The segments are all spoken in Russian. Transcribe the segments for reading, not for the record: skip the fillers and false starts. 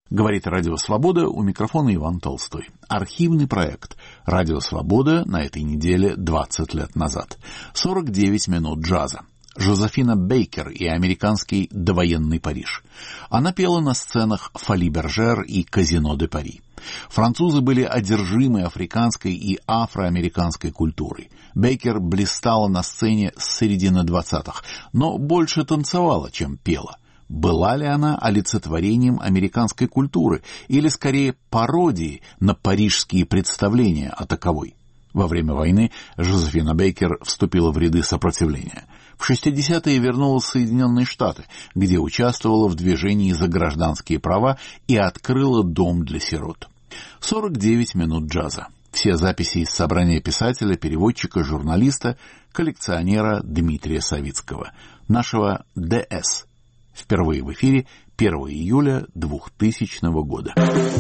Говорит Радио Свобода, у микрофона Иван Толстой. Архивный проект Радио Свобода на этой неделе 20 лет назад. 49 минут джаза. Жозефина Бейкер и американский довоенный Париж. Она пела на сценах Фоли Бержер и Казино де Пари. Французы были одержимы африканской и афроамериканской культурой. Бейкер блистала на сцене с середины 20-х, но больше танцевала, чем пела. Была ли она олицетворением американской культуры или, скорее, пародией на парижские представления о таковой? Во время войны Жозефина Бейкер вступила в ряды сопротивления. В 60-е вернулась в Соединенные Штаты, где участвовала в движении за гражданские права и открыла дом для сирот. 49 минут джаза. Все записи из собрания писателя, переводчика, журналиста, коллекционера Дмитрия Савицкого, нашего ДС. Впервые в эфире 1 июля 2000 года.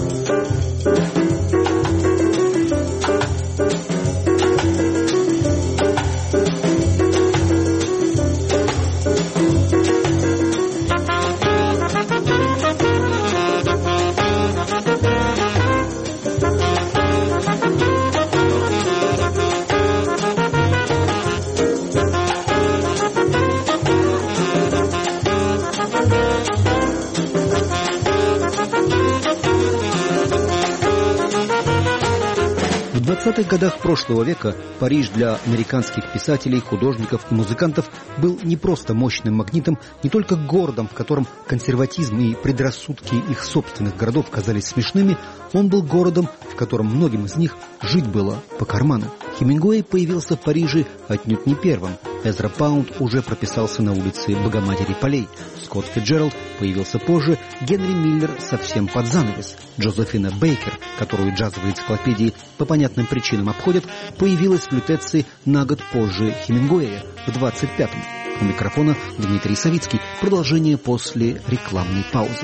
В 20-х годах прошлого века Париж для американских писателей, художников и музыкантов был не просто мощным магнитом, не только городом, в котором консерватизм и предрассудки их собственных городов казались смешными, он был городом, в котором многим из них жить было по карману. Хемингуэй появился в Париже отнюдь не первым. Эзра Паунд уже прописался на улице Богоматери Полей. Скотт Фицджеральд появился позже, Генри Миллер совсем под занавес. Джозефина Бейкер, которую джазовые энциклопедии по понятным причинам обходят, появилась в лютеции на год позже Хемингуэя, в 25-м. У микрофона Дмитрий Савицкий. Продолжение после рекламной паузы.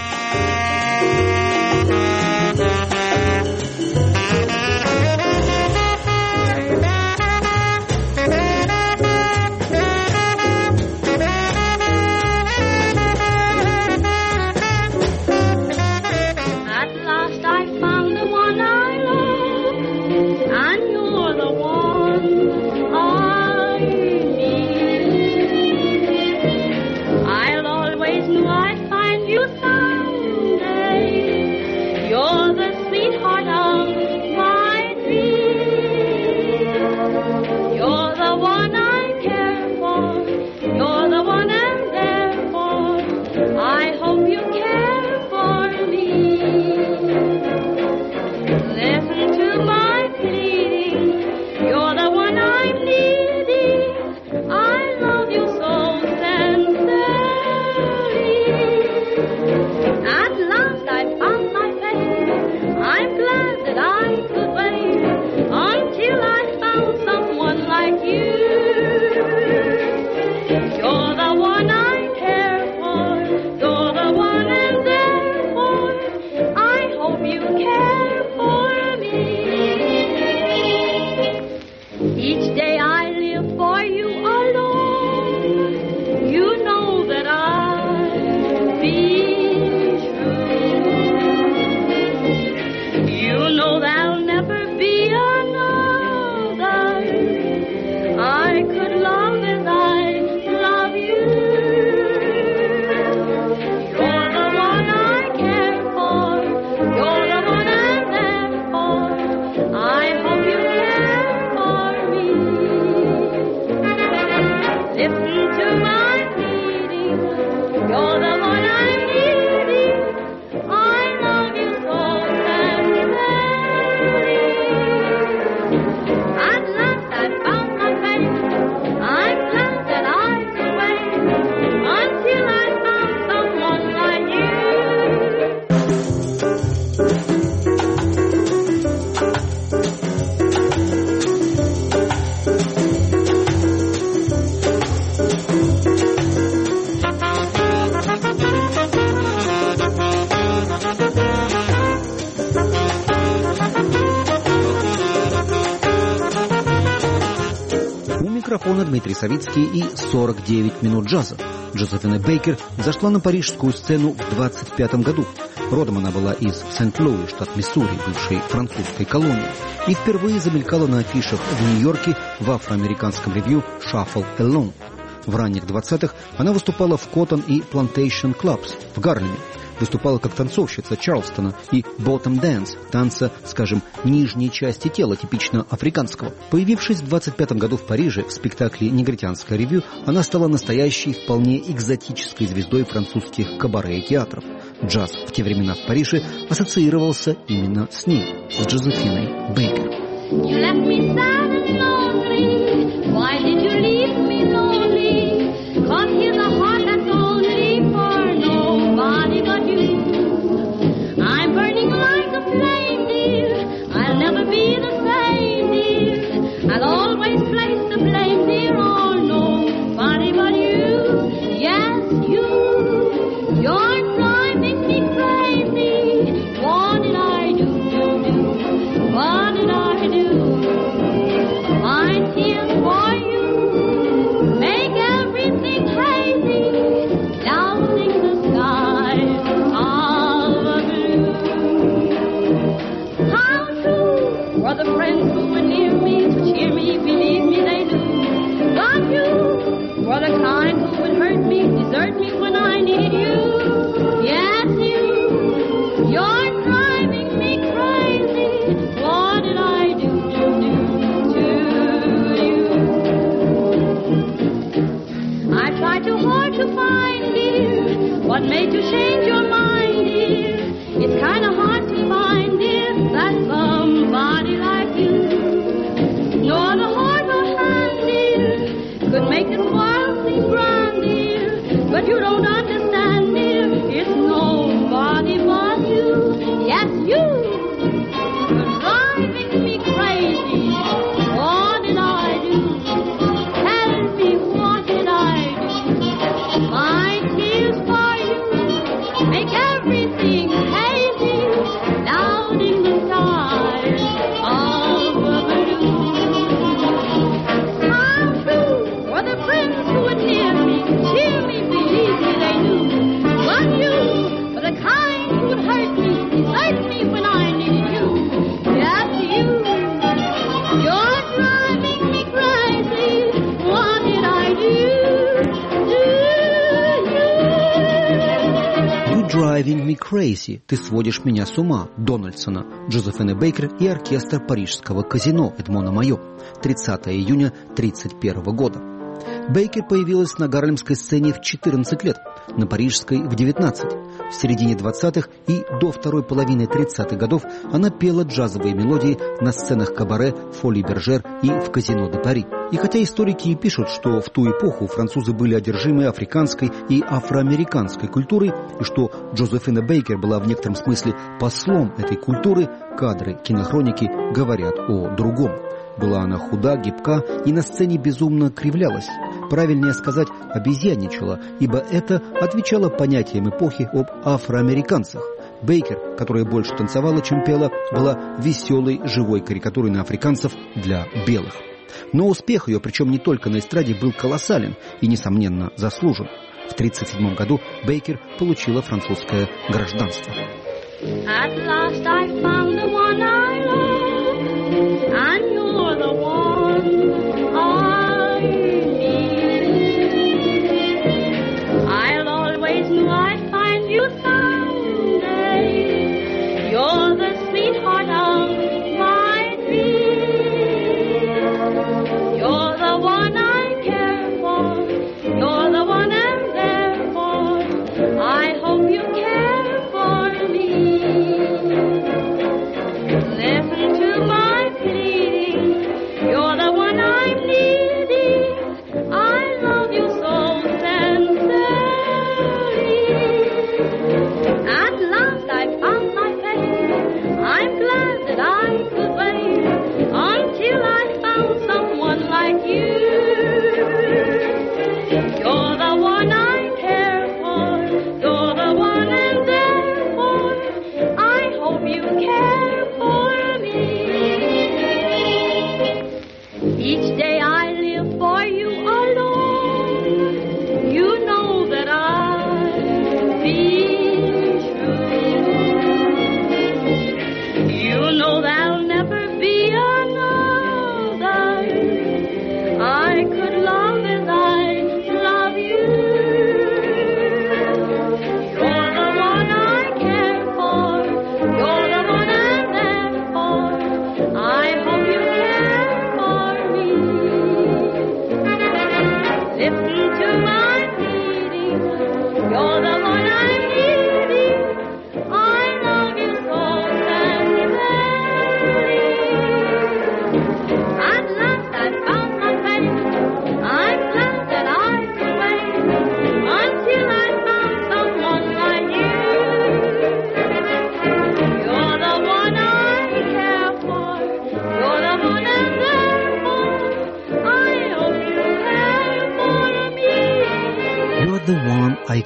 микрофона Дмитрий Савицкий и 49 минут джаза. Джозефина Бейкер зашла на парижскую сцену в 25 году. Родом она была из Сент-Луи, штат Миссури, бывшей французской колонии, и впервые замелькала на афишах в Нью-Йорке в афроамериканском ревью «Shuffle Along». В ранних 20-х она выступала в Cotton и Plantation Clubs в Гарлеме. Выступала как танцовщица Чарлстона и bottom dance, танца, скажем, нижней части тела, типично африканского. Появившись в 25-м году в Париже в спектакле «Негритянское ревью», она стала настоящей, вполне экзотической звездой французских кабаре и театров. Джаз в те времена в Париже ассоциировался именно с ней, с Джозефиной Бейкер. «Driving me crazy» – «Ты сводишь меня с ума» Дональдсона, Джозефины Бейкер и оркестр парижского казино Эдмона Майо. 30 июня 1931 года. Бейкер появилась на гарлемской сцене в 14 лет, на парижской в 19. В середине 20-х и до второй половины 30-х годов она пела джазовые мелодии на сценах кабаре, Фоли Бержер и в казино де Пари. И хотя историки и пишут, что в ту эпоху французы были одержимы африканской и афроамериканской культурой, и что Джозефина Бейкер была в некотором смысле послом этой культуры, кадры кинохроники говорят о другом. Была она худа, гибка и на сцене безумно кривлялась. Правильнее сказать, обезьянничала, ибо это отвечало понятиям эпохи об афроамериканцах. Бейкер, которая больше танцевала, чем пела, была веселой, живой карикатурой на африканцев для белых. Но успех ее, причем не только на эстраде, был колоссален и, несомненно, заслужен. В 1937 году Бейкер получила французское гражданство. At last I found the one I love, and you're the one I need. I'll always know I'd find you someday. You're the sweetheart of my dreams. You're the one I care for. You're the one I'm there for. I hope you care for me.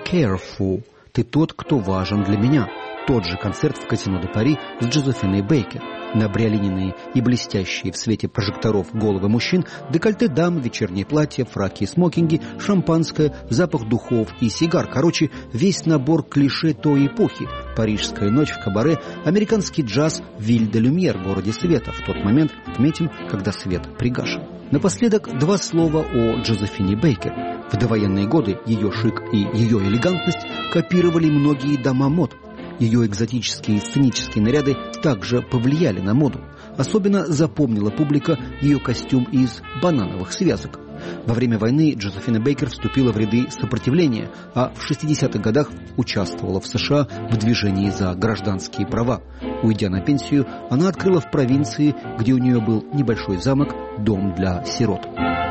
care for». «Ты тот, кто важен для меня». Тот же концерт в Казино де Пари с Джозефиной Бейкер. Набриолиненные и блестящие в свете прожекторов головы мужчин, декольте дам, вечерние платья, фраки и смокинги, шампанское, запах духов и сигар. Короче, весь набор клише той эпохи. Парижская ночь в кабаре, американский джаз в Виль-де-Люмьер, городе света. В тот момент отметим, когда свет пригашен. Напоследок два слова о Джозефине Бейкер. В довоенные годы ее шик и ее элегантность копировали многие дома мод. Ее экзотические сценические наряды также повлияли на моду. Особенно запомнила публика ее костюм из банановых связок. Во время войны Джозефина Бейкер вступила в ряды сопротивления, а в 60-х годах участвовала в США в движении за гражданские права. Уйдя на пенсию, она открыла в провинции, где у нее был небольшой замок, дом для сирот.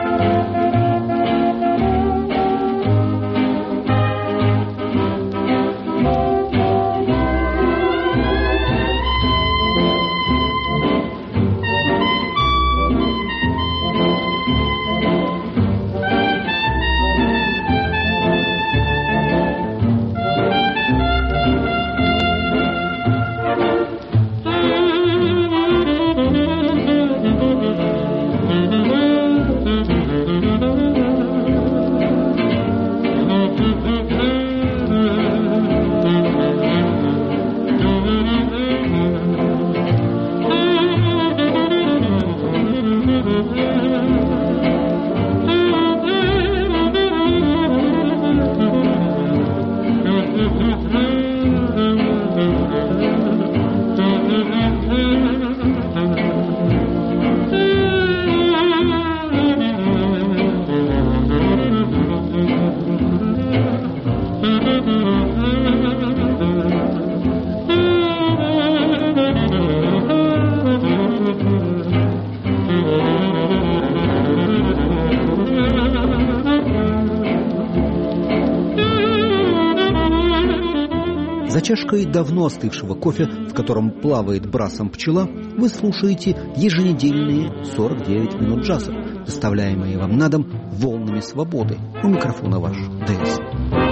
За чашкой давно остывшего кофе, в котором плавает брасом пчела, вы слушаете еженедельные 49 минут джаза, доставляемые вам на дом волнами свободы. У микрофона ваш ДС.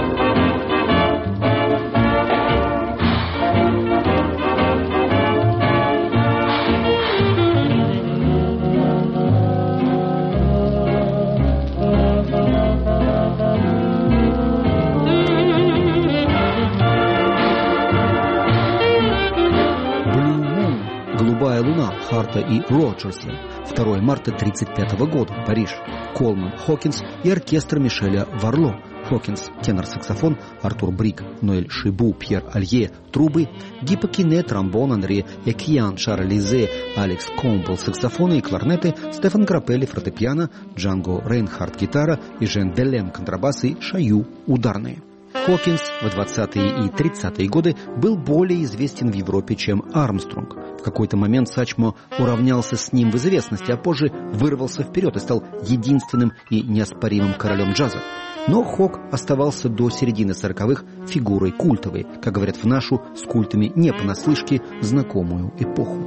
Харта и Роджерса. 2 марта 1935 года. Париж. Колман Хокинс и оркестр Мишеля Варло. Хокинс – тенор-саксофон, Артур Брик, Ноэль Шибу, Пьер Алье – трубы, Гиппокине, тромбон, Андре Экьян, Шарль Лизе, Алекс Комбл – саксофоны и кларнеты, Стефан Граппелли – фортепиано, Джанго Рейнхард – гитара и Жен Делем – контрабас и Шаю – ударные. Хокинс в 20-е и 30-е годы был более известен в Европе, чем Армстронг. В какой-то момент Сачмо уравнялся с ним в известности, а позже вырвался вперед и стал единственным и неоспоримым королем джаза. Но Хок оставался до середины 40-х фигурой культовой, как говорят в нашу с культами не понаслышке знакомую эпоху.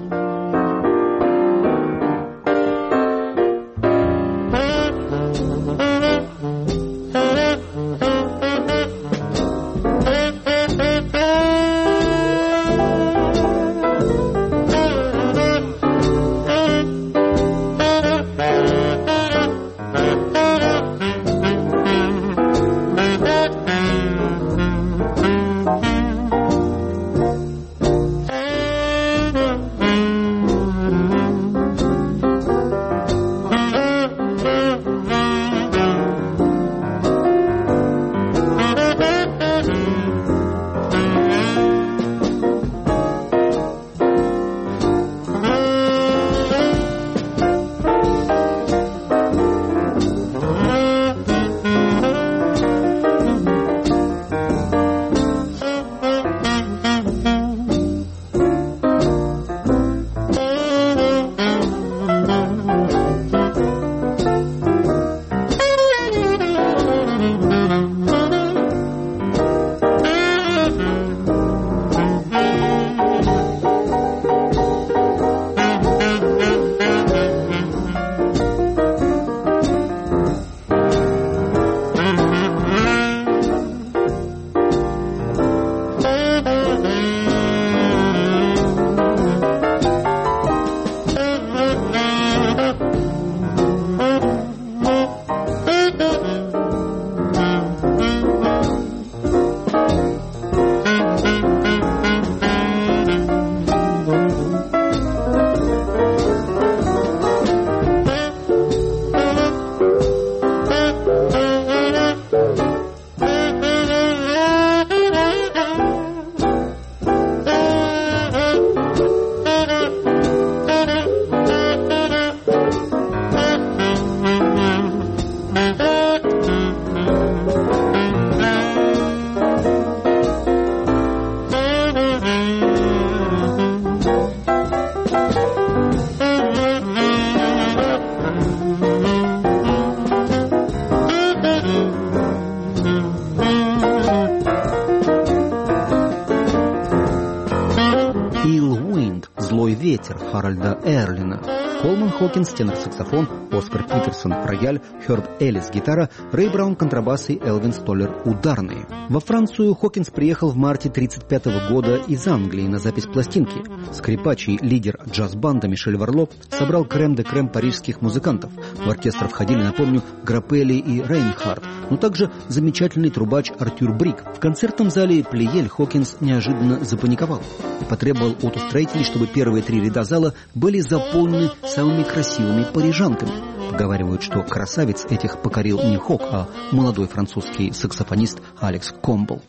«Ill Wind» — «Злой ветер» Харальда Эрлина. Колман Хокинс — тенор-саксофон, Оскар Питерсон — рояль, Херб Эллис — гитара, Рэй Браун — контрабас и Элвин Столлер — ударные. Во Францию Хокинс приехал в марте 1935 года из Англии на запись пластинки. Скрипач и лидер джаз-банда Мишель Варло собрал крем-де-крем парижских музыкантов. В оркестр входили, напомню, Граппелли и Рейнхард, но также замечательный трубач Артюр Брик. В концертном зале Плиель Хокинс неожиданно запаниковал и потребовал от устроителей, чтобы первые 3 ряда зала были заполнены самыми красивыми парижанками. Поговаривают, что красавиц этих покорил не Хок, а молодой французский саксофонист Алекс Комбл.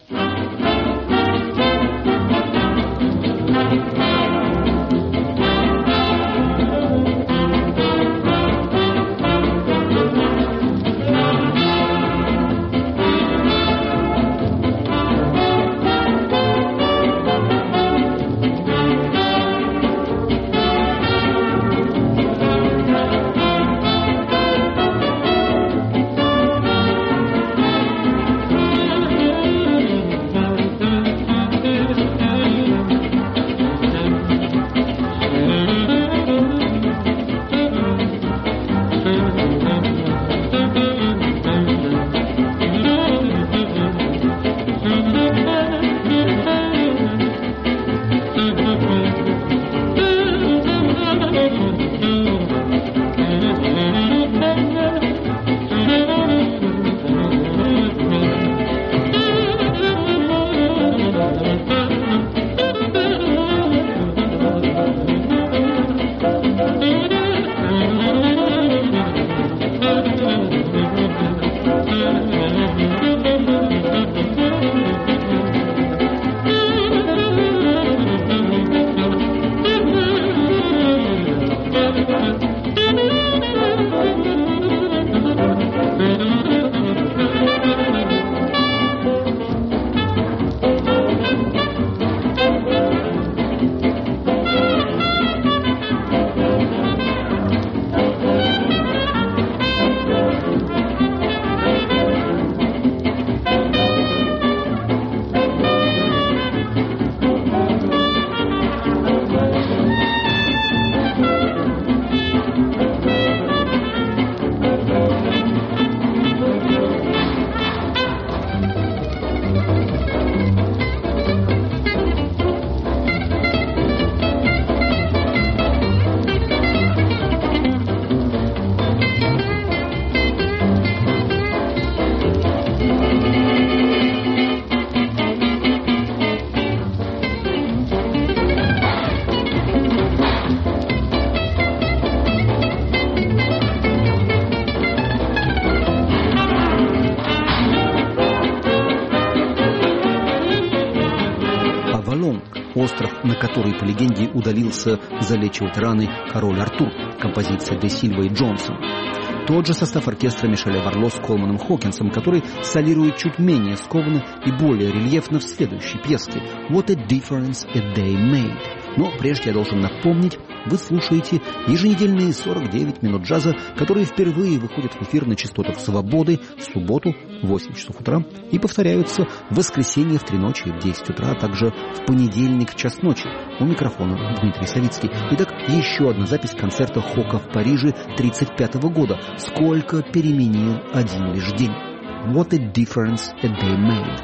Остров, на который, по легенде, удалился залечивать раны король Артур, композиция Де Сильва и Джонсон. Тот же состав оркестра Мишеля Варло с Колманом Хокинсом, который солирует чуть менее скованно и более рельефно в следующей пьеске «What a difference a day made». Но прежде я должен напомнить, вы слушаете еженедельные 49 минут джаза, которые впервые выходят в эфир на частотах «Свободы» в субботу в 8 часов утра и повторяются в воскресенье в 3 ночи и в 10 утра, а также в понедельник в час ночи. У микрофона Дмитрий Савицкий. Итак, еще одна запись концерта Хока в Париже 1935 года. Сколько переменил один лишь день. What a difference a day made.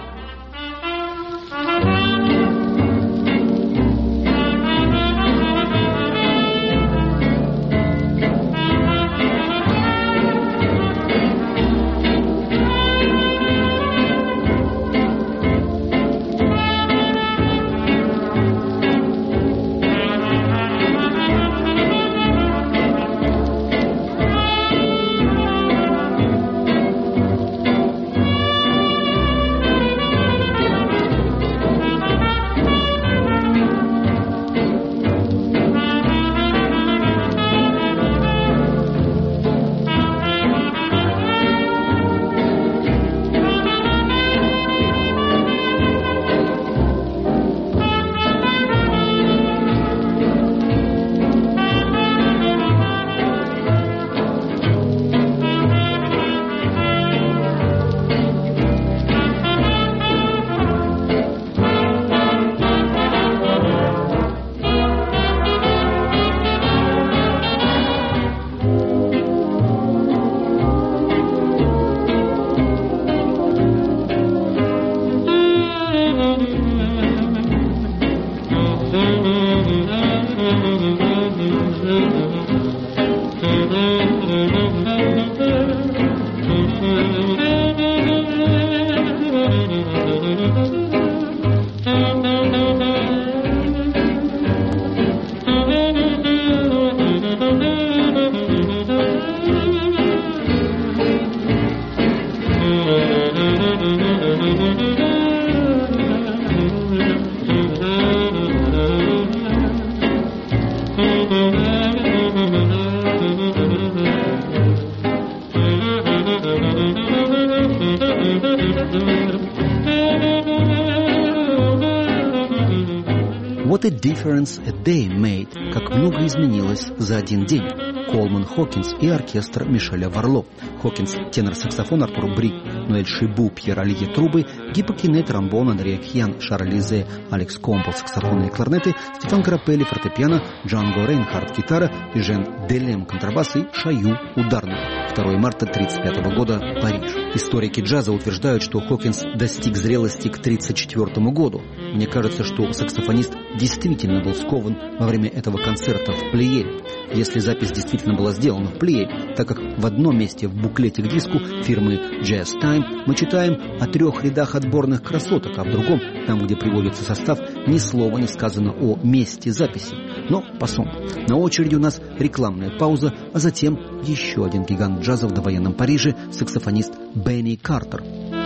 the difference a day made, как много изменилось за один день. Колман Хокинс и оркестр Мишеля Варло. Хокинс – тенор-саксофон, Артур Бри, Ноэль Шибу, Пьер Алье – трубы, Гиппокине, тромбон, Андрей Кьян, Шарль Лизе, Алекс Компол – саксофоны и кларнеты, Стефан Крапелли – фортепиано, Джанго Рейнхард – гитара, и Жен Делем – контрабас и Шаю – ударный. 2 марта 1935 года, Париж. Историки джаза утверждают, что Хокинс достиг зрелости к 1934 году. Мне кажется, что саксофонист действительно был скован во время этого концерта в Плиеле. Если запись действительно была сделана в Плиеле, так как в одном месте в буклете к диску фирмы Jazz Time мы читаем о 3 рядах отборных красоток, а в другом, там, где приводится состав, ни слова не сказано о месте записи. Но пассон. На очереди у нас рекламная пауза, а затем еще один гигант джаза в довоенном Париже, саксофонист Бенни Картер.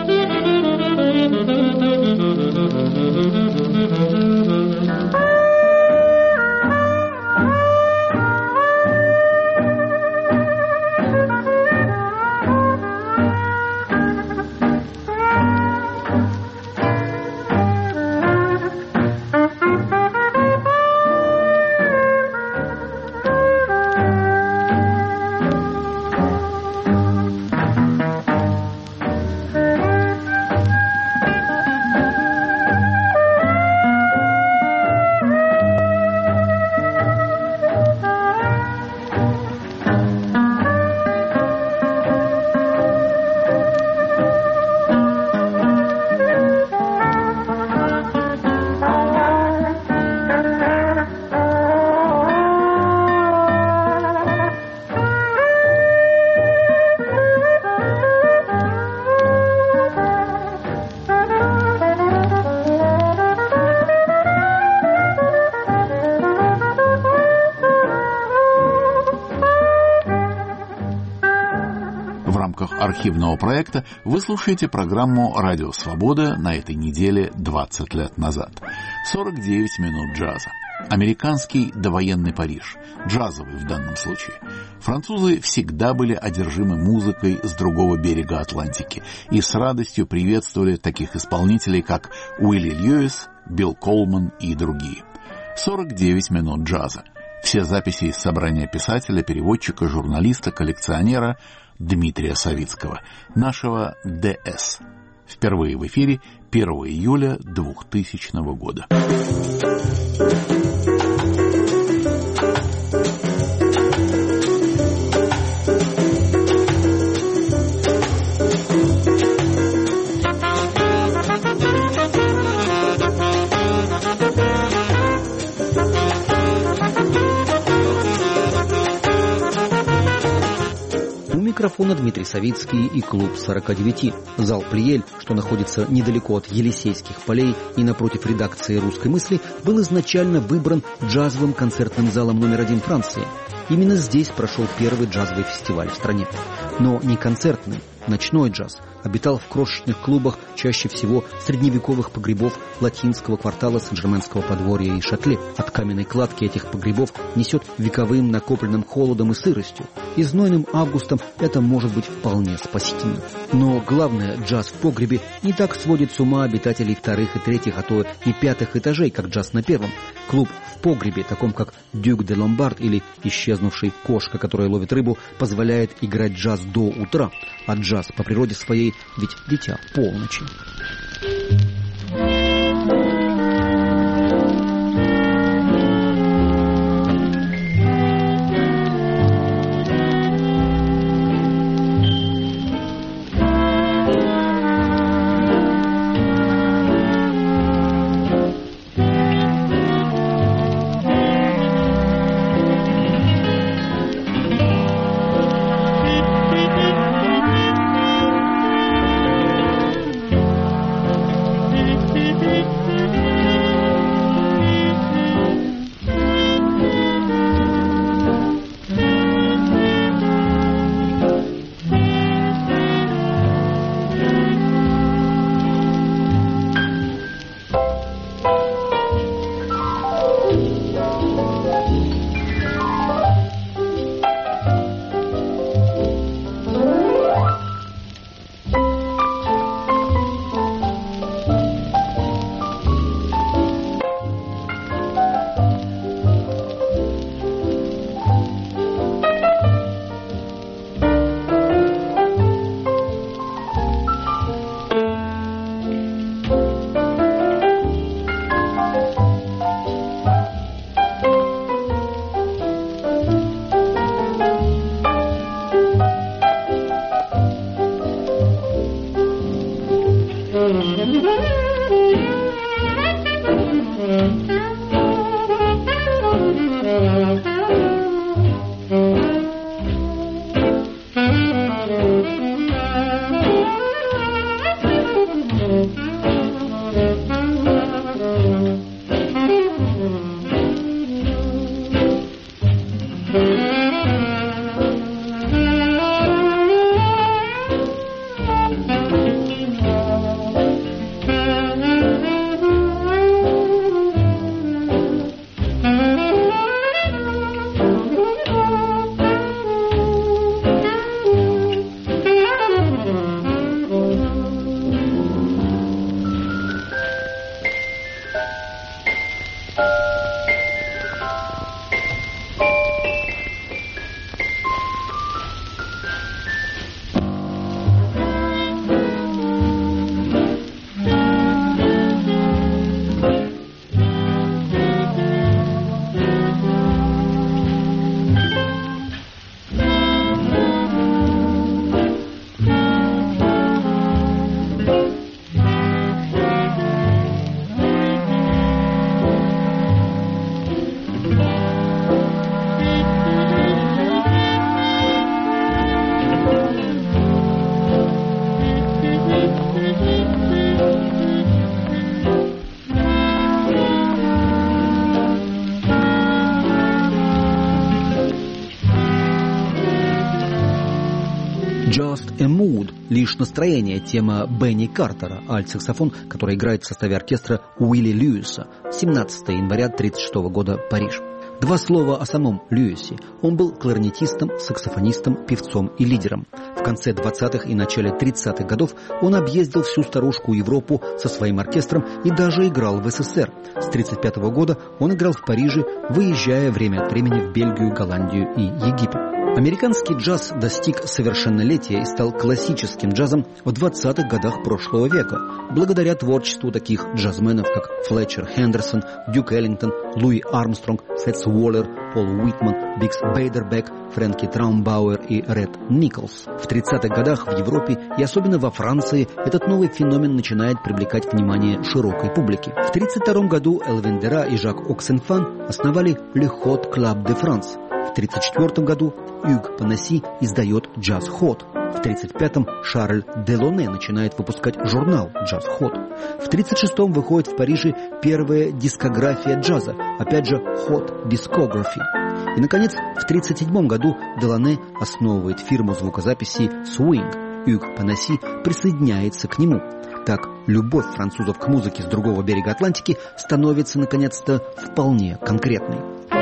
Архивного проекта вы слушаете программу «Радио Свобода» на этой неделе 20 лет назад. 49 минут джаза. Американский довоенный Париж. Джазовый в данном случае. Французы всегда были одержимы музыкой с другого берега Атлантики и с радостью приветствовали таких исполнителей, как Уилли Льюис, Билл Колман и другие. 49 минут джаза. Все записи из собрания писателя, переводчика, журналиста, коллекционера Дмитрия Савицкого, нашего ДС. Впервые в эфире 1 июля 2000 года. Микрофона Дмитрий Савицкий и клуб 49. Зал «Плиель», что находится недалеко от Елисейских полей и напротив редакции «Русской мысли», был изначально выбран джазовым концертным залом номер 1 Франции. Именно здесь прошел первый джазовый фестиваль в стране. Но не концертный, ночной джаз обитал в крошечных клубах, чаще всего средневековых погребов латинского квартала Сен-Жерменского подворья и Шатле. От каменной кладки этих погребов несет вековым накопленным холодом и сыростью. И знойным августом это может быть вполне спасительно. Но главное, джаз в погребе не так сводит с ума обитателей вторых и третьих, а то и пятых этажей, как джаз на первом. Клуб в погребе, таком как Дюк де Ломбард или исчезнувший кошка, которая ловит рыбу, позволяет играть джаз до утра. А джаз по природе своей ведь дитя полночи. Just a Mood, лишь настроение, тема Бенни Картера, альт-саксофон, который играет в составе оркестра Уилли Льюиса, 17 января 1936 года, Париж. Два слова о самом Льюисе. Он был кларнетистом, саксофонистом, певцом и лидером. В конце 20-х и начале 30-х годов он объездил всю старушку Европу со своим оркестром и даже играл в СССР. С 1935 года он играл в Париже, выезжая время от времени в Бельгию, Голландию и Египет. Американский джаз достиг совершеннолетия и стал классическим джазом в 20-х годах прошлого века, благодаря творчеству таких джазменов, как Флетчер Хендерсон, Дюк Эллингтон, Луи Армстронг, Фэтс Уоллер, Пол Уитман, Бикс Бейдербек, Фрэнки Траумбауэр и Ред Николс. В 30-х годах в Европе и особенно во Франции этот новый феномен начинает привлекать внимание широкой публики. В 1932 году Элвин Дера и Жак Оксенфан основали Le Hot Club de France. В 1934 году Юг Панаси издает «Джаз Хот». В 1935-м Шарль Делоне начинает выпускать журнал «Джаз Хот». В 1936-м выходит в Париже первая дискография джаза, опять же «Hot Discography». И, наконец, в 1937 году Делоне основывает фирму звукозаписи «Swing». Юг Панаси присоединяется к нему. Так, любовь французов к музыке с другого берега Атлантики становится, наконец-то, вполне конкретной.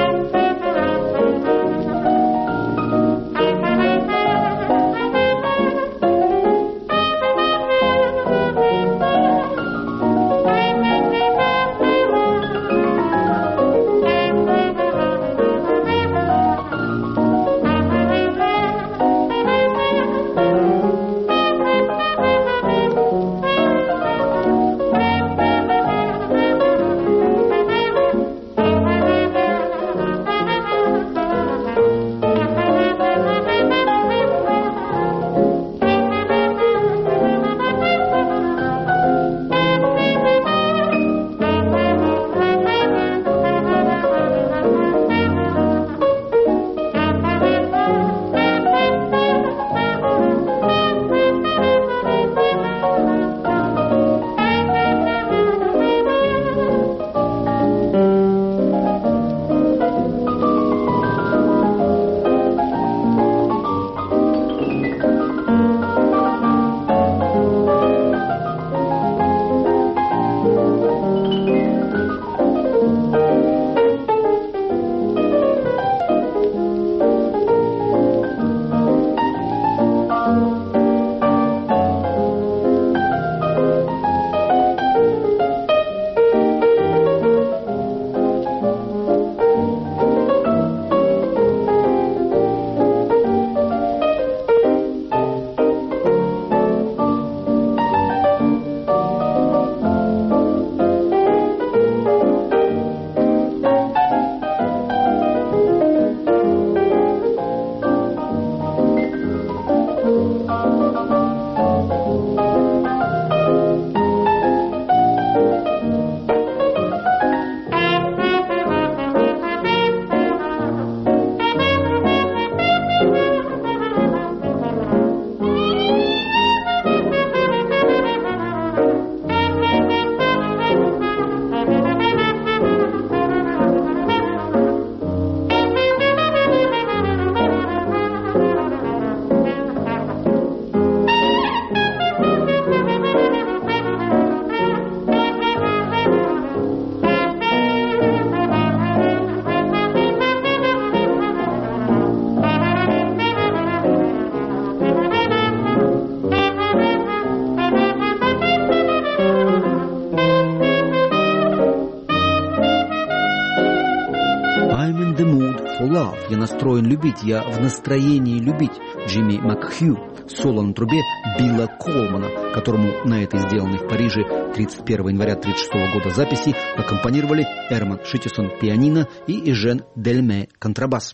Я настроен любить, я в настроении любить. Джимми Макхью, соло на трубе Билла Колмана, которому на этой сделанной в Париже 31 января 1936 года записи аккомпанировали Эрман Шитисон пианино и Эжен Дельме контрабас.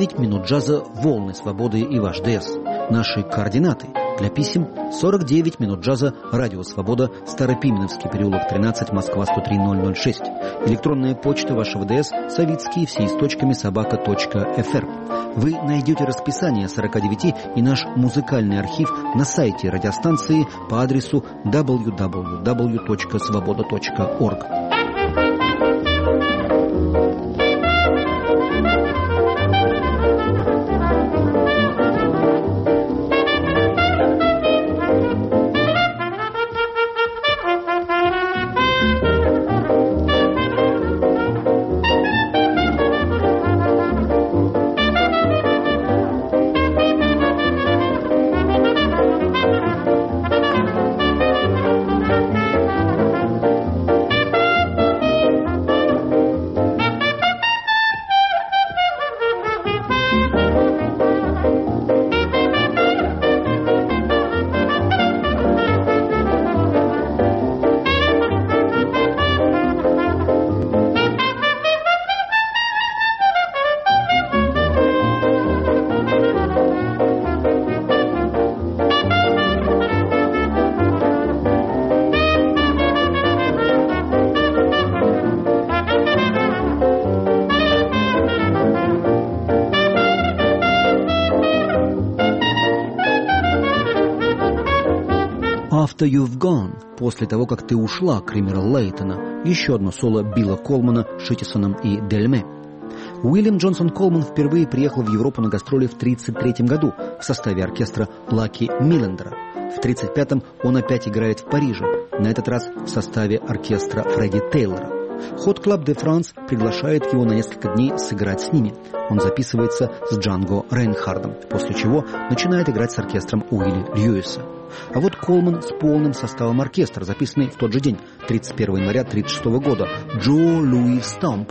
49 минут джаза «Волны свободы» и ваш ДС. Наши координаты для писем: 49 минут джаза, Радио Свобода, Старопименовский переулок 13, Москва 103006. Электронная почта вашего ДС Савицкий, все с точками, @.fr. Вы найдете расписание 49 и наш музыкальный архив на сайте радиостанции по адресу www.svoboda.org. «After You've Gone», после того, как ты ушла, Кримера Лейтона, еще одно соло Билла Колмана, Шиттисоном и Дельме. Уильям Джонсон Колман впервые приехал в Европу на гастроли в 1933 году в составе оркестра Лаки Миллендера. В 1935 он опять играет в Париже, на этот раз в составе оркестра Фредди Тейлора. Hot Club de France приглашает его на несколько дней сыграть с ними. Он записывается с Джанго Рейнхардом, после чего начинает играть с оркестром Уилли Льюиса. А вот Колман с полным составом оркестра, записанный в тот же день, 31 января 1936 года, Джо Луи Стамп.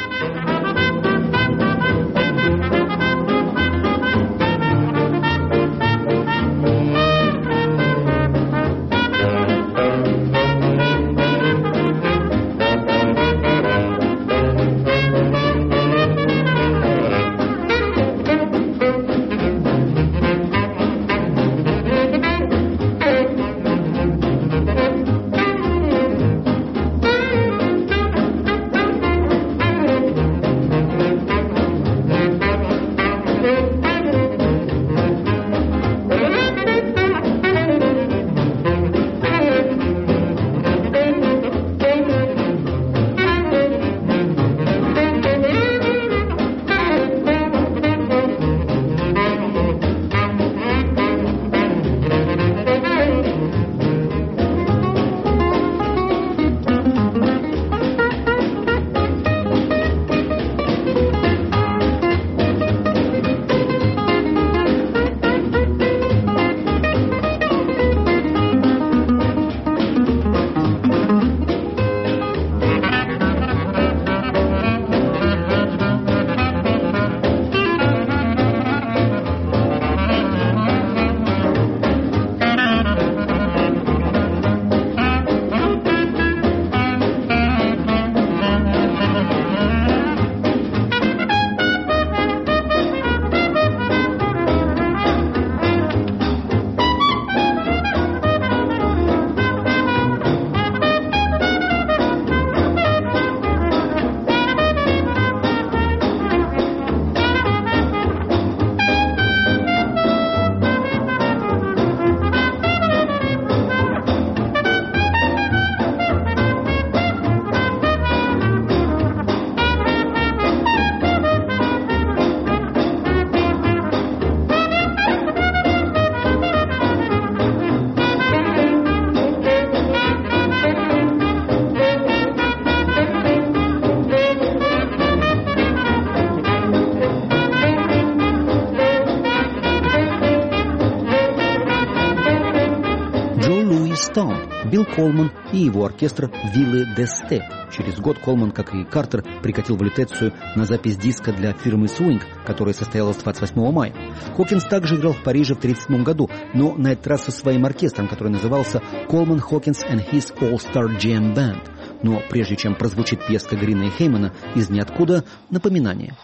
Билл Колман и его оркестр «Виллы Десте». Через год Колман, как и Картер, прикатил в Лютецию на запись диска для фирмы Swing, которая состоялась 28 мая. Хокинс также играл в Париже в 1937 году, но на этот раз со своим оркестром, который назывался «Coleman, Hawkins and His All-Star Jam Band». Но прежде чем прозвучит пьеска Грина и Хеймана из ниоткуда, напоминание.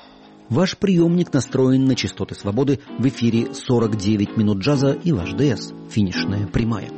Ваш приемник настроен на частоты свободы. В эфире 49 минут джаза и ваш ДС. Финишная прямая.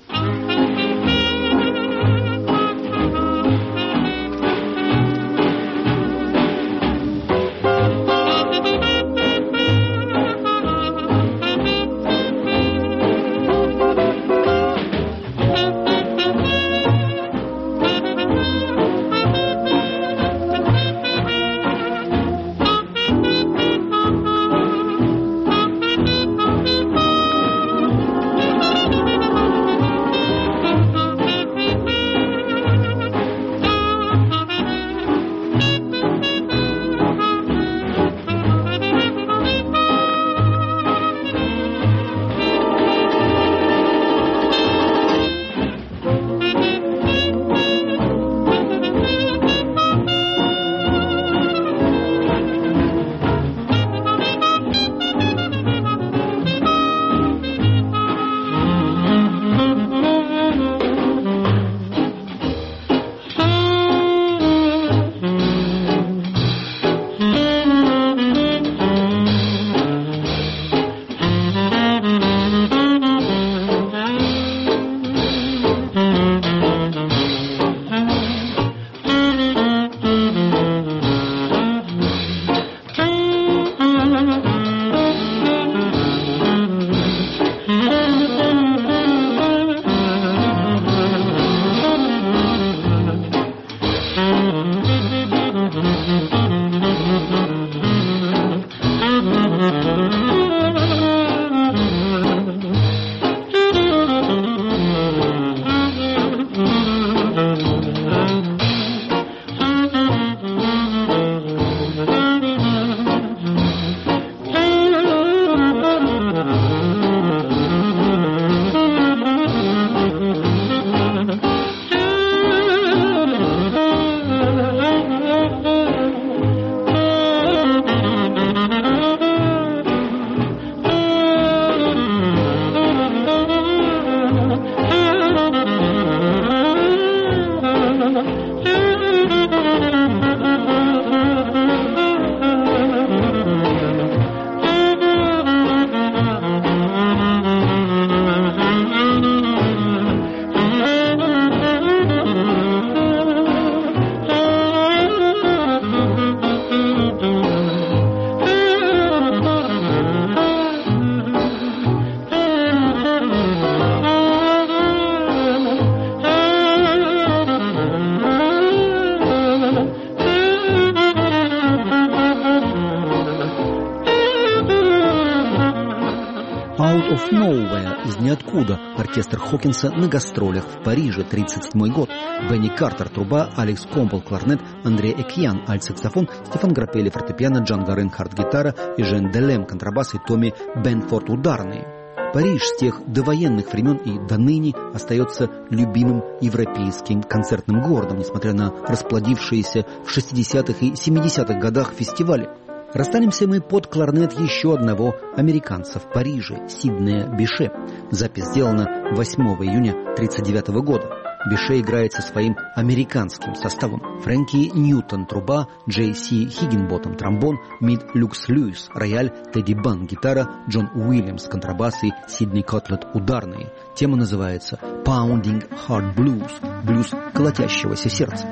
Out of Nowhere, из ниоткуда, оркестр Хокинса на гастролях в Париже, 1937 год. Бенни Картер, труба, Алекс Компл, кларнет, Андрей Экьян, альт-саксофон, Стефан Граппелли, фортепиано, Джанго Рейнхард, гитара, и Жен Делем, контрабас и Томми Бенфорд, ударные. Париж с тех довоенных времен и до ныне остается любимым европейским концертным городом, несмотря на расплодившиеся в 60-х и 70-х годах фестивали. Расстанемся мы под кларнет еще одного американца в Париже, Сиднея Беше. Запись сделана 8 июня 1939 года. Беше играет со своим американским составом. Фрэнки Ньютон, труба, Джей Си Хиггинботтом, тромбон, Мид Люкс Льюис, рояль, Тедди Бан, гитара, Джон Уильямс, контрабас и Сидни Котлет, ударные. Тема называется «Pounding Heart Blues», блюз колотящегося сердца.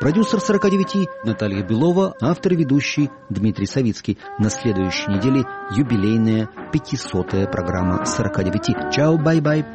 Продюсер 49 Наталья Белова, автор и ведущий Дмитрий Савицкий. На следующей неделе юбилейная 500-я программа 49. Чао, бай-бай.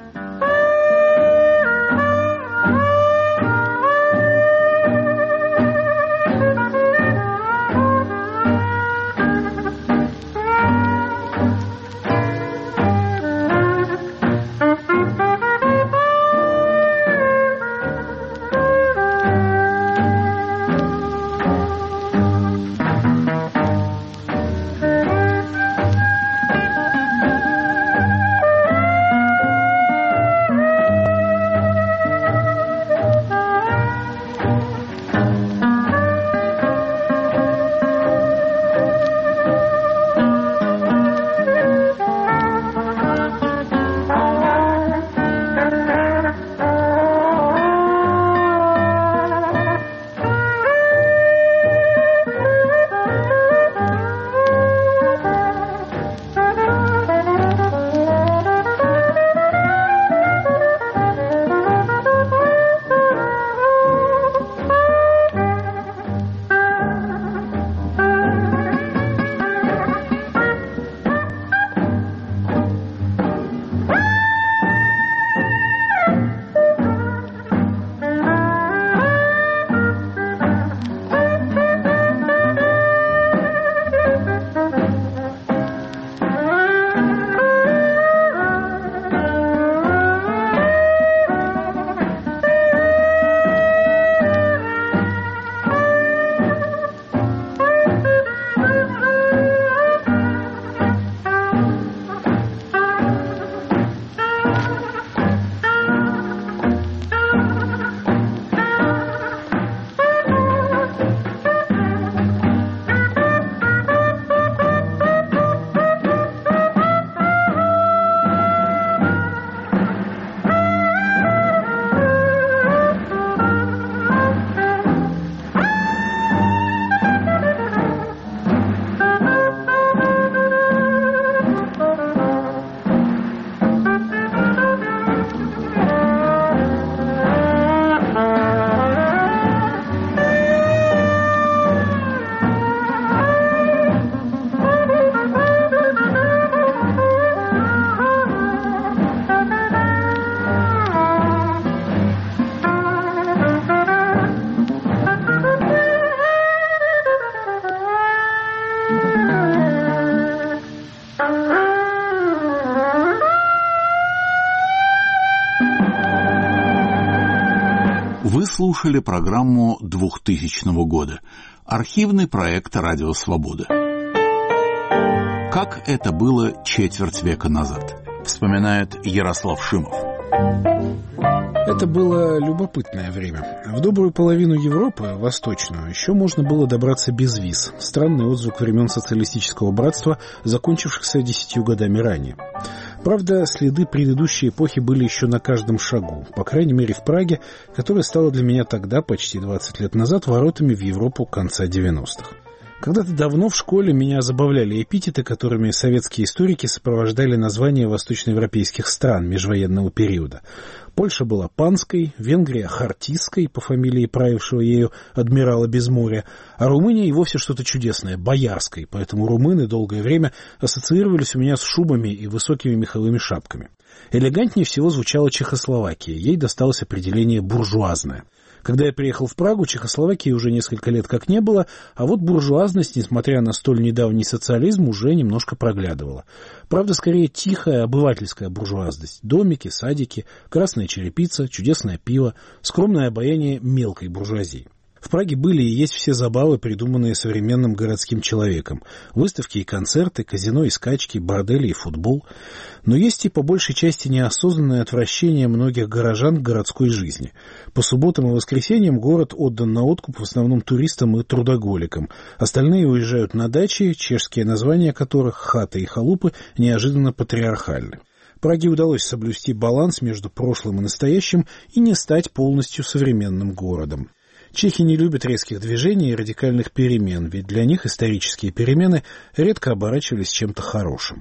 Вы слушали программу 2000 года. Архивный проект «Радио Свобода». Как это было четверть века назад, вспоминает Ярослав Шимов. Это было любопытное время. В добрую половину Европы, восточную, еще можно было добраться без виз. Странный отзвук времен социалистического братства, закончившихся 10 годами ранее. Правда, следы предыдущей эпохи были еще на каждом шагу, по крайней мере в Праге, которая стала для меня тогда, почти 20 лет назад, воротами в Европу конца 90-х. Когда-то давно в школе меня забавляли эпитеты, которыми советские историки сопровождали названия восточноевропейских стран межвоенного периода. Польша была панской, Венгрия — хартистской, по фамилии правившего ею адмирала Безморья, а Румыния и вовсе что-то чудесное — боярской, поэтому румыны долгое время ассоциировались у меня с шубами и высокими меховыми шапками. Элегантнее всего звучала Чехословакия, ей досталось определение «буржуазная». Когда я приехал в Прагу, Чехословакии уже несколько лет как не было, а вот буржуазность, несмотря на столь недавний социализм, уже немножко проглядывала. Правда, скорее тихая обывательская буржуазность. Домики, садики, красная черепица, чудесное пиво, скромное обаяние мелкой буржуазии. В Праге были и есть все забавы, придуманные современным городским человеком. Выставки и концерты, казино и скачки, бордели и футбол. Но есть и по большей части неосознанное отвращение многих горожан к городской жизни. По субботам и воскресеньям город отдан на откуп в основном туристам и трудоголикам. Остальные уезжают на дачи, чешские названия которых, хаты и халупы, неожиданно патриархальны. Праге удалось соблюсти баланс между прошлым и настоящим и не стать полностью современным городом. Чехи не любят резких движений и радикальных перемен, ведь для них исторические перемены редко оборачивались чем-то хорошим.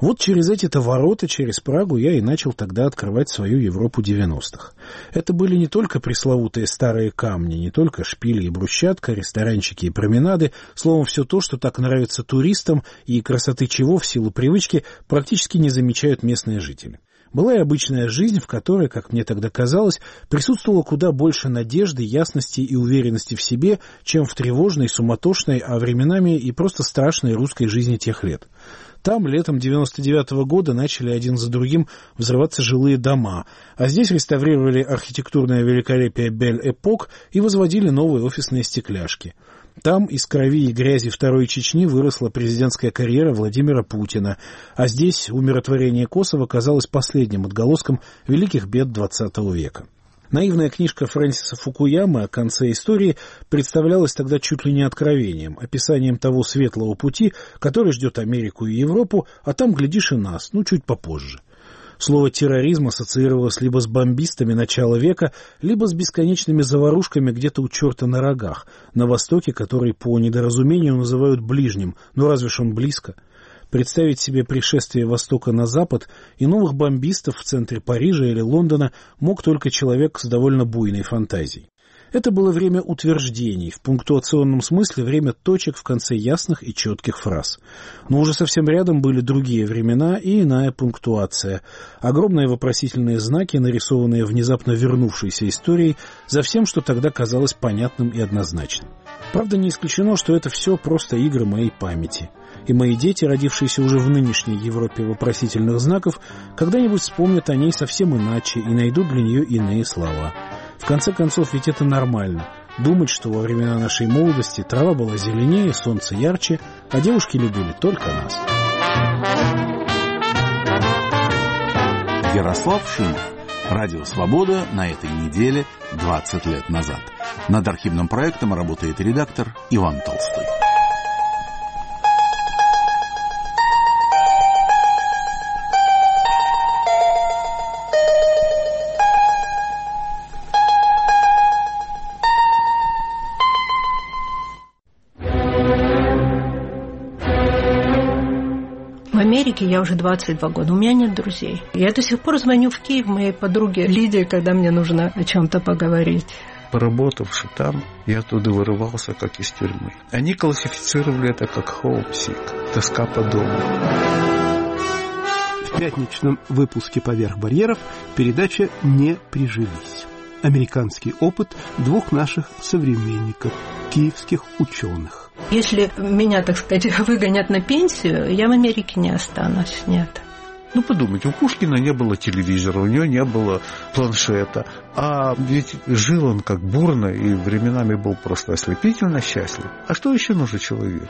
Вот через эти-то ворота, через Прагу, я и начал тогда открывать свою Европу 90-х. Это были не только пресловутые старые камни, не только шпили и брусчатка, ресторанчики и променады, словом, все то, что так нравится туристам и красоты чего в силу привычки практически не замечают местные жители. Была и обычная жизнь, в которой, как мне тогда казалось, присутствовало куда больше надежды, ясности и уверенности в себе, чем в тревожной, суматошной, а временами и просто страшной русской жизни тех лет. Там летом 99-го года начали один за другим взрываться жилые дома, а здесь реставрировали архитектурное великолепие Бель-Эпок и возводили новые офисные стекляшки. Там из крови и грязи Второй Чечни выросла президентская карьера Владимира Путина, а здесь умиротворение Косово казалось последним отголоском великих бед XX века. Наивная книжка Фрэнсиса Фукуямы о конце истории представлялась тогда чуть ли не откровением, описанием того светлого пути, который ждет Америку и Европу, а там, глядишь, и нас, чуть попозже. Слово «терроризм» ассоциировалось либо с бомбистами начала века, либо с бесконечными заварушками где-то у черта на рогах, на Востоке, который по недоразумению называют ближним, но разве ж он близко? Представить себе пришествие Востока на Запад и новых бомбистов в центре Парижа или Лондона мог только человек с довольно буйной фантазией. Это было время утверждений, в пунктуационном смысле время точек в конце ясных и четких фраз. Но уже совсем рядом были другие времена и иная пунктуация. Огромные вопросительные знаки, нарисованные внезапно вернувшейся историей, за всем, что тогда казалось понятным и однозначным. Правда, не исключено, что это все просто игры моей памяти. И мои дети, родившиеся уже в нынешней Европе вопросительных знаков, когда-нибудь вспомнят о ней совсем иначе и найдут для нее иные слова. В конце концов, ведь это нормально. Думать, что во времена нашей молодости трава была зеленее, солнце ярче, а девушки любили только нас. Ярослав Шимов. Радио «Свобода» на этой неделе 20 лет назад. Над архивным проектом работает редактор Иван Толстой. В Америке я уже 22 года, у меня нет друзей. Я до сих пор звоню в Киев моей подруге Лидии, когда мне нужно о чем-то поговорить. Поработавши там, я оттуда вырывался, как из тюрьмы. Они классифицировали это как homesick, тоска по дому. В пятничном выпуске «Поверх барьеров» передача «Не прижились». Американский опыт двух наших современников, киевских ученых. Если меня, так сказать, выгонят на пенсию, я в Америке не останусь, нет. Подумайте, у Пушкина не было телевизора, у него не было планшета, а ведь жил он как бурно и временами был просто ослепительно счастлив. А что еще нужно человеку?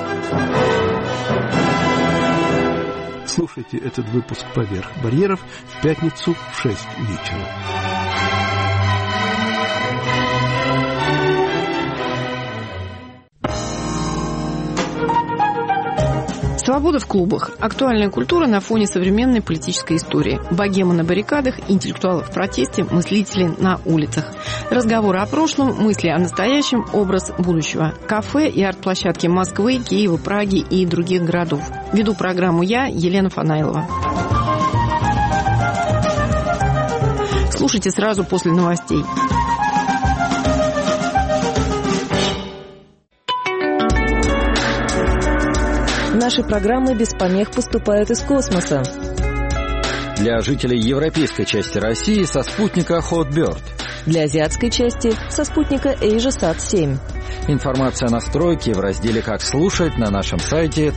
Слушайте этот выпуск «Поверх барьеров» в пятницу в 6 вечера. Свобода в клубах. Актуальная культура на фоне современной политической истории. Богемы на баррикадах, интеллектуалы в протесте, мыслители на улицах. Разговоры о прошлом, мысли о настоящем, образ будущего. Кафе и арт-площадки Москвы, Киева, Праги и других городов. Веду программу я, Елена Фанаилова. Слушайте сразу после новостей. Наши программы без помех поступают из космоса. Для жителей европейской части России со спутника Hotbird. Для азиатской части со спутника AsiaSat-7. Информация о настройке в разделе «Как слушать» на нашем сайте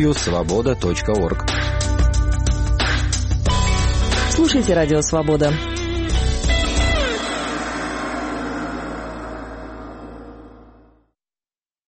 www.svoboda.org. Слушайте «Радио Свобода».